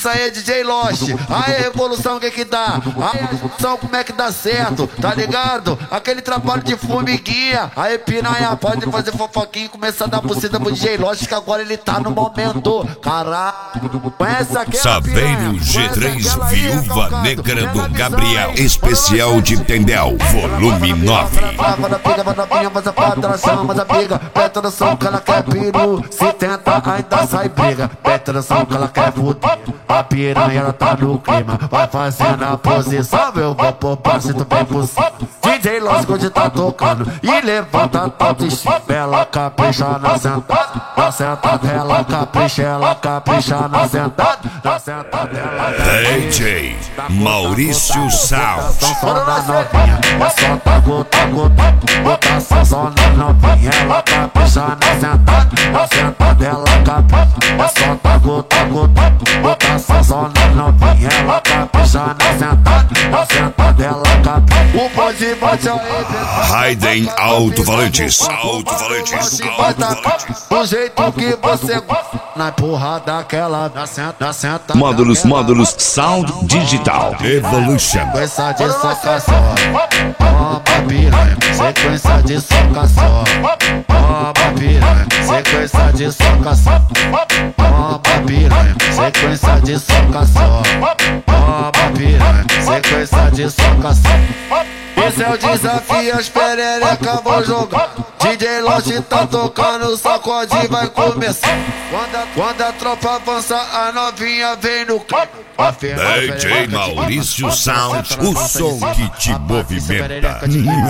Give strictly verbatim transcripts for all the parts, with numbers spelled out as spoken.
Essa aí é D J Lost. Aí revolução, o que que dá? Aí a junção, como é que dá certo? Tá ligado? Aquele trabalho de formiguinha. Aí piranha, pode fazer fofoquinha e começar a dar buceta pro D J Lost, que agora ele tá no momento. Caralho. Conhece aquela Saveiro G três, Viúva Negra do Gabriel. Especial de Tendel, volume nove. Vai na piga, vai na pinha, mas a pata, ela chama, mas a briga. Presta atenção que ela quer peru. Se tenta, ainda sai briga. Presta atenção que ela quer fuder. A piranha, ela tá no clima. Vai fazendo a posição, eu vou poupar se tu vem por cima. D J Lost onde tá tocando e levanta a autoestima. Ela capricha na sentada, na sentada ela capricha, ela capricha na sentada, na sentada ela D J Maurício Sound. só na novinha, é só tá gota, gota, bota só na novinha. Ela capricha na sentada, na sentada ela capricha, é só tá gota, gota, bota só na novinha. Ela capricha na sentada, na sentada ela capricha. O bonde bate aí, Raiden Alto-Falantes. Alto-Falantes. Alto-Falantes. do jeito que você gosta, na porra daquela, na senta, na senta. Módulos, módulos, Sound Digital. Evolution. Sequência de soca só, toma piranha. Sequência de soca só, toma piranha. Sequência de soca só, toma piranha. Sequência de soca só, toma piranha. Sequência de soca só. Esse é o desafio, as pererecas vão jogar. D J Lost tá tocando, o sacode vai começar. Quando a, quando a tropa avança, a novinha vem no clipe. D J Maurício Sound, o som que te movimenta.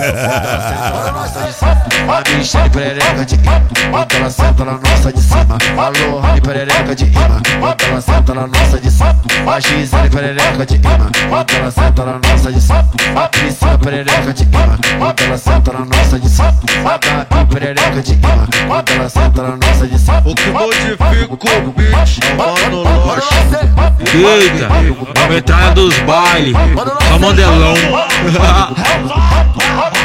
A Michelle perereca de imã, bota ela senta na nossa de cima. Alô, Rani perereca de imã, bota ela senta na nossa de cima. A Gisele perereca de imã, bota ela senta na nossa de cima. A Priscila perereca de imã, bota ela senta na nossa de cima. A Gabi perereca de imã, bota ela senta na nossa de cima. O que modifica o beat é o Mano Lost. Eita, a metralha dos bailes, a modelão.